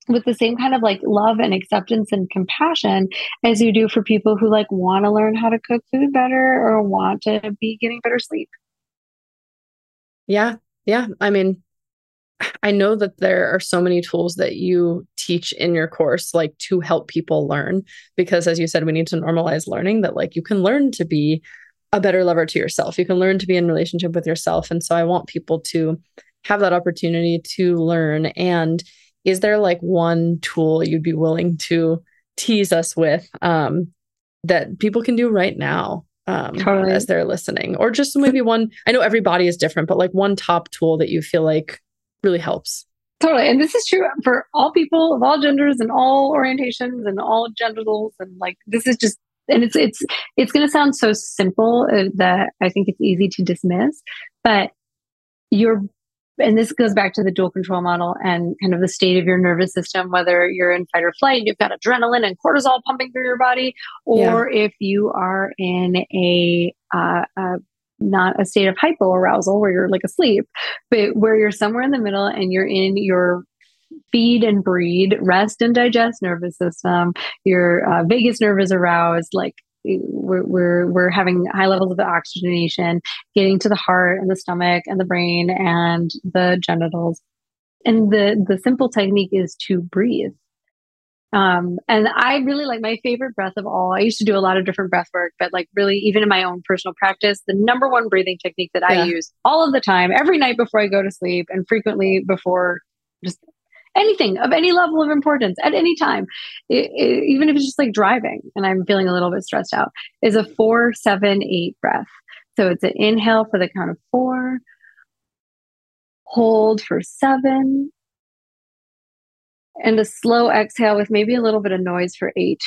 with the same kind of like love and acceptance and compassion as you do for people who like want to learn how to cook food better or want to be getting better sleep. Yeah. Yeah. I mean, I know that there are so many tools that you teach in your course, like to help people learn, because as you said, we need to normalize learning that like you can learn to be a better lover to yourself. You can learn to be in relationship with yourself. And so I want people to have that opportunity to learn. And is there like one tool you'd be willing to tease us with um, that people can do right now um, totally. as they're listening? Or just maybe one, I know every body is different, but like one top tool that you feel like really helps. Totally. And this is true for all people of all genders and all orientations and all genitals. And like, this is just, and it's, it's, it's going to sound so simple uh, that I think it's easy to dismiss, but you're, and this goes back to the dual control model and kind of the state of your nervous system, whether you're in fight or flight, you've got adrenaline and cortisol pumping through your body, or yeah. if you are in a, uh, a not a state of hypoarousal where you're like asleep, but where you're somewhere in the middle and you're in your feed and breed, rest and digest nervous system. Your uh, vagus nerve is aroused. Like we're, we're, we're having high levels of oxygenation, getting to the heart and the stomach and the brain and the genitals. And the, the simple technique is to breathe. Um, and I really like my favorite breath of all. I used to do a lot of different breath work, but like really, even in my own personal practice, the number one breathing technique that yeah. I use all of the time, every night before I go to sleep and frequently before just anything of any level of importance at any time, it, it, even if it's just like driving and I'm feeling a little bit stressed out, is a four, seven, eight breath. So it's an inhale for the count of four, hold for seven, and a slow exhale with maybe a little bit of noise for eight.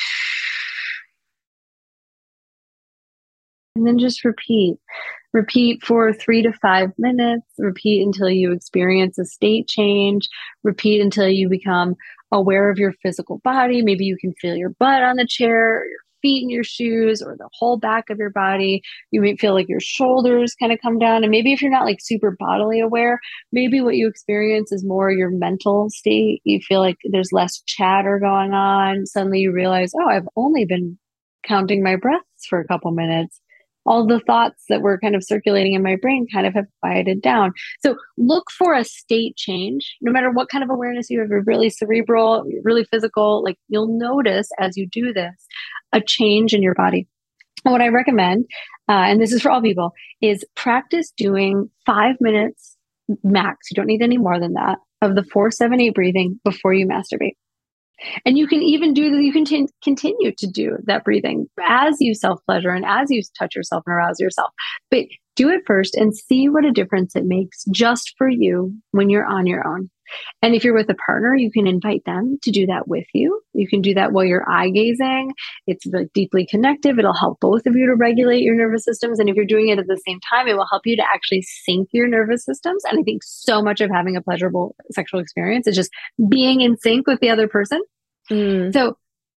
And then just repeat. Repeat for three to five minutes. Repeat until you experience a state change. Repeat until you become aware of your physical body. Maybe you can feel your butt on the chair, or your feet in your shoes, or the whole back of your body. You may feel like your shoulders kind of come down. And maybe if you're not like super bodily aware, maybe what you experience is more your mental state. You feel like there's less chatter going on. Suddenly you realize, oh, I've only been counting my breaths for a couple minutes. All the thoughts that were kind of circulating in my brain kind of have quieted down. So look for a state change, no matter what kind of awareness you have. You're really cerebral, you're really physical. Like you'll notice as you do this, a change in your body. And what I recommend, uh, and this is for all people, is practice doing five minutes max. You don't need any more than that of the four, seven, eight breathing before you masturbate. And you can even do that. You can t- continue to do that breathing as you self-pleasure and as you touch yourself and arouse yourself. But do it first and see what a difference it makes just for you when you're on your own. And if you're with a partner, you can invite them to do that with you. You can do that while you're eye gazing. It's like deeply connective. It'll help both of you to regulate your nervous systems. And if you're doing it at the same time, it will help you to actually sync your nervous systems. And I think so much of having a pleasurable sexual experience is just being in sync with the other person. Mm. So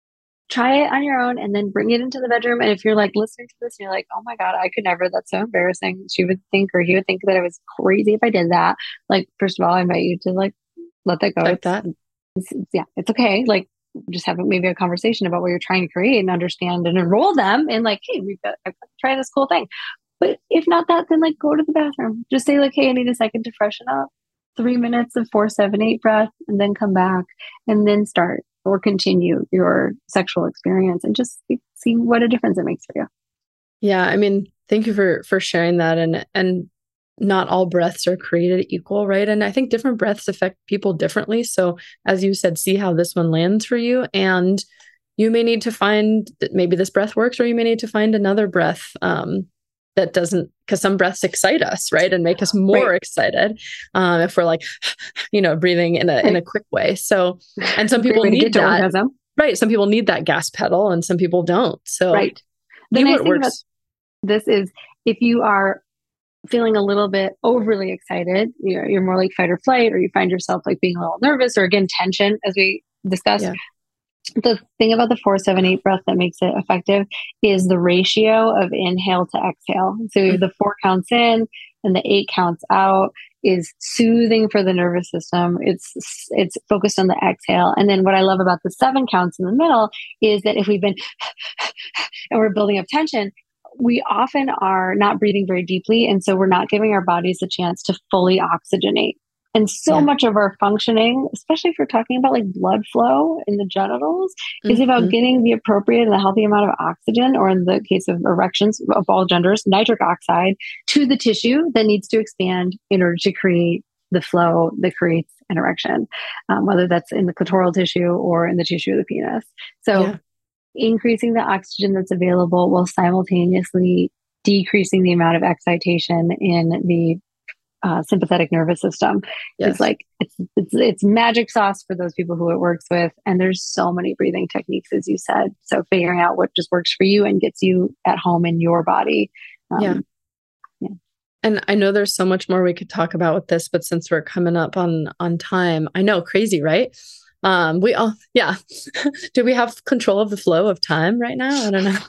try it on your own and then bring it into the bedroom. And if you're like listening to this and you're like, oh my God, I could never, that's so embarrassing. She would think, or he would think that I was crazy if I did that. Like, first of all, I invite you to like, let that go. Like that. It's, it's, yeah, it's okay. Like just have maybe a conversation about what you're trying to create and understand and enroll them in like, hey, we've got to try this cool thing. But if not that, then like go to the bathroom. Just say like, hey, I need a second to freshen up. Three minutes of four, seven, eight breath, and then come back and then start or continue your sexual experience and just see what a difference it makes for you. Yeah. I mean, thank you for, for sharing that. And, and not all breaths are created equal, right? And I think different breaths affect people differently. So as you said, see how this one lands for you. And you may need to find that maybe this breath works, or you may need to find another breath um, that doesn't, because some breaths excite us, right? And make us more right. excited um, if we're like, you know, breathing in a right. in a quick way. So, and some people need that. Orgasm. Right. Some people need that gas pedal and some people don't. So right. The nice thing about this is if you are feeling a little bit overly excited, you know, you're more like fight or flight, or you find yourself like being a little nervous, or again, tension, as we discussed. Yeah. The thing about the four, seven, eight breath that makes it effective is the ratio of inhale to exhale. So mm-hmm. the four counts in and the eight counts out. is soothing for the nervous system. It's it's focused on the exhale. And then what I love about the seven counts in the middle is that if we've been and we're building up tension, we often are not breathing very deeply. And so we're not giving our bodies a chance to fully oxygenate. And so yeah. much of our functioning, especially if we're talking about like blood flow in the genitals, mm-hmm. is about getting the appropriate and the healthy amount of oxygen, or in the case of erections of all genders, nitric oxide, to the tissue that needs to expand in order to create the flow that creates an erection, um, whether that's in the clitoral tissue or in the tissue of the penis. So yeah. increasing the oxygen that's available while simultaneously decreasing the amount of excitation in the Uh, sympathetic nervous system. Yes. It's like it's, it's it's magic sauce for those people who it works with. And there's so many breathing techniques, as you said. So figuring out what just works for you and gets you at home in your body. Um, yeah. yeah. And I know there's so much more we could talk about with this, but since we're coming up on on time, I know, crazy, right? Um, we all, yeah. Do we have control of the flow of time right now? I don't know.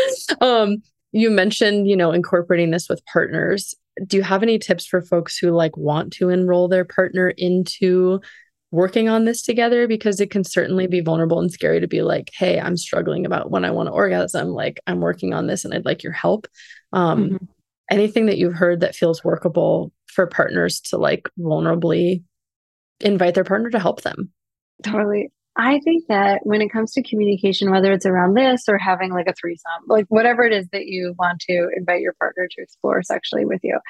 um, you mentioned, you know, incorporating this with partners. Do you have any tips for folks who like want to enroll their partner into working on this together? Because it can certainly be vulnerable and scary to be like, hey, I'm struggling about when I want to orgasm. Like, I'm working on this and I'd like your help. Um, mm-hmm. Anything that you've heard that feels workable for partners to like vulnerably invite their partner to help them? Totally. I think that when it comes to communication, whether it's around this or having like a threesome, like whatever it is that you want to invite your partner to explore sexually with you,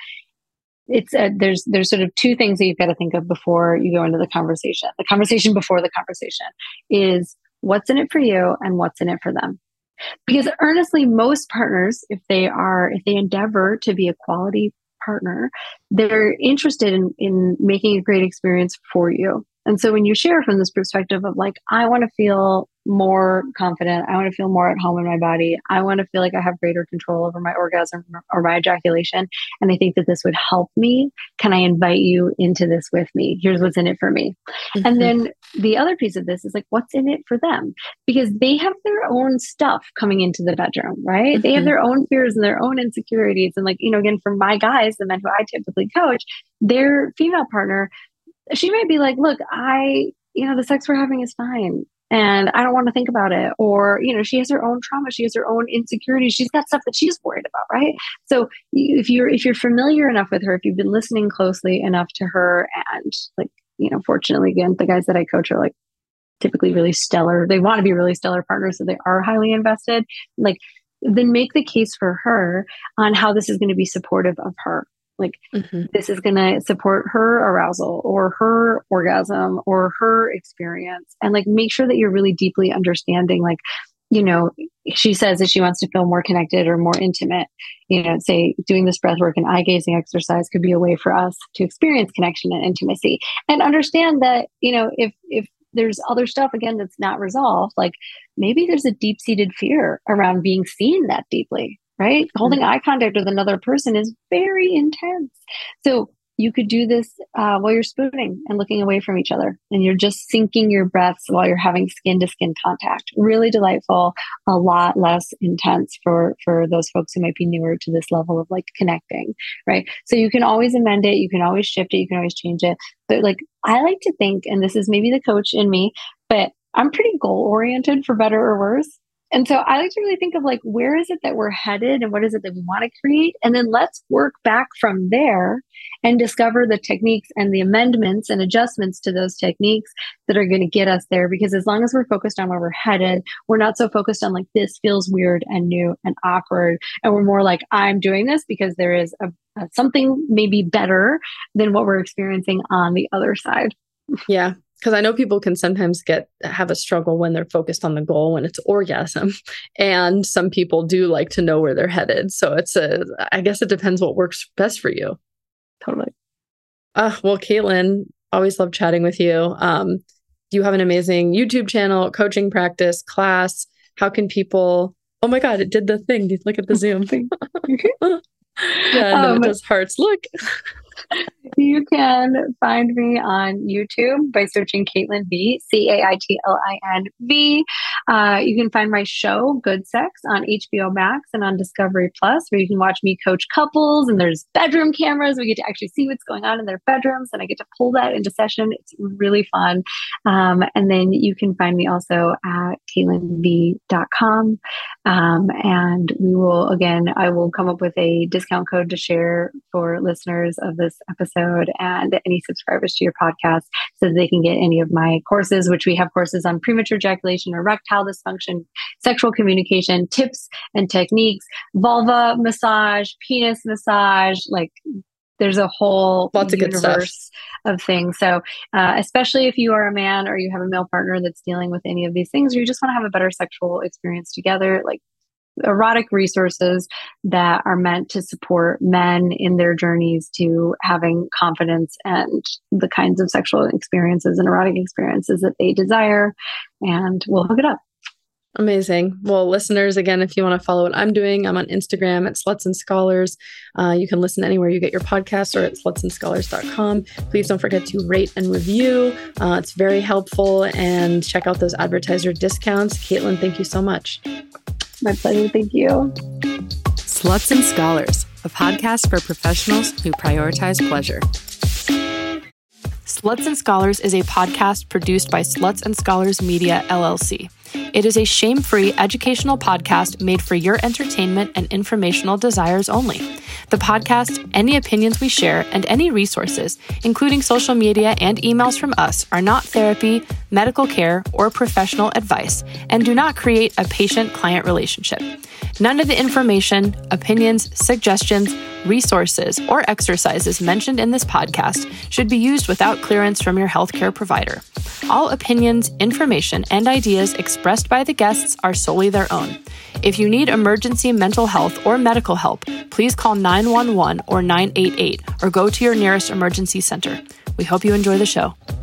it's a, there's there's sort of two things that you've got to think of before you go into the conversation. The conversation before the conversation is what's in it for you and what's in it for them. Because earnestly, most partners, if they are, if they endeavor to be a quality partner, they're interested in, in making a great experience for you. And so when you share from this perspective of like, I want to feel more confident, I want to feel more at home in my body, I want to feel like I have greater control over my orgasm or my ejaculation, and I think that this would help me, can I invite you into this with me? Here's what's in it for me. Mm-hmm. And then the other piece of this is like, what's in it for them? Because they have their own stuff coming into the bedroom, right? Mm-hmm. They have their own fears and their own insecurities. And like, you know, again, for my guys, the men who I typically coach, their female partner, she might be like, look, I, you know, the sex we're having is fine and I don't want to think about it. Or, you know, she has her own trauma. She has her own insecurities. She's got stuff that she's worried about. Right. So if you're, if you're familiar enough with her, if you've been listening closely enough to her, and like, you know, fortunately, again, the guys that I coach are like typically really stellar. They want to be really stellar partners. So they are highly invested. Like, then make the case for her on how this is going to be supportive of her. Like, mm-hmm. this is going to support her arousal or her orgasm or her experience. And like, make sure that you're really deeply understanding, like, you know, she says that she wants to feel more connected or more intimate, you know, say doing this breath work and eye gazing exercise could be a way for us to experience connection and intimacy, and understand that, you know, if, if there's other stuff again, that's not resolved, like maybe there's a deep seated fear around being seen that deeply. Right? Mm-hmm. Holding eye contact with another person is very intense. So you could do this uh, while you're spooning and looking away from each other, and you're just syncing your breaths while you're having skin to skin contact. Really delightful, a lot less intense for, for those folks who might be newer to this level of like connecting, right? So you can always amend it. You can always shift it. You can always change it. But like, I like to think, and this is maybe the coach in me, but I'm pretty goal oriented for better or worse. And so I like to really think of like, where is it that we're headed and what is it that we want to create? And then let's work back from there and discover the techniques and the amendments and adjustments to those techniques that are going to get us there. Because as long as we're focused on where we're headed, we're not so focused on like, this feels weird and new and awkward. And we're more like, I'm doing this because there is a, a something maybe better than what we're experiencing on the other side. Yeah. Because I know people can sometimes get have a struggle when they're focused on the goal when it's orgasm. And some people do like to know where they're headed. So it's a, I guess it depends what works best for you. Totally. Uh, well, Caitlin, always love chatting with you. Um, you have an amazing YouTube channel, coaching practice, class. How can people, oh my God, it did the thing. Look at the Zoom thing. Yeah, and then um, it does hearts. Look. You can find me on YouTube by searching Caitlin V, C A I T L I N V. Uh, you can find my show, Good Sex, on H B O Max and on Discovery Plus, where you can watch me coach couples, and there's bedroom cameras. We get to actually see what's going on in their bedrooms, and I get to pull that into session. It's really fun. Um, and then you can find me also at Caitlin V dot com. Um, and we will, again, I will come up with a discount code to share for listeners of this episode and any subscribers to your podcast so that they can get any of my courses, which we have courses on premature ejaculation, erectile dysfunction, sexual communication, tips and techniques, vulva massage, penis massage, like there's a whole Lots of universe good stuff. of things. So uh, especially if you are a man or you have a male partner that's dealing with any of these things, or you just want to have a better sexual experience together, like erotic resources that are meant to support men in their journeys to having confidence and the kinds of sexual experiences and erotic experiences that they desire. And we'll hook it up. Amazing. Well, listeners, again, if you want to follow what I'm doing, I'm on Instagram at Sluts and Scholars. Uh, you can listen anywhere you get your podcasts or at sluts and scholars dot com. Please don't forget to rate and review. Uh, it's very helpful. And check out those advertiser discounts. Caitlin, thank you so much. My pleasure. Thank you. Sluts and Scholars, a podcast for professionals who prioritize pleasure. Sluts and Scholars is a podcast produced by Sluts and Scholars Media, L L C. It is a shame-free educational podcast made for your entertainment and informational desires only. The podcast, any opinions we share, and any resources, including social media and emails from us, are not therapy, medical care, or professional advice, and do not create a patient-client relationship. None of the information, opinions, suggestions, resources, or exercises mentioned in this podcast should be used without clearance from your healthcare provider. All opinions, information, and ideas expressed by the guests are solely their own. If you need emergency mental health or medical help, please call nine one one or nine eight eight or go to your nearest emergency center. We hope you enjoy the show.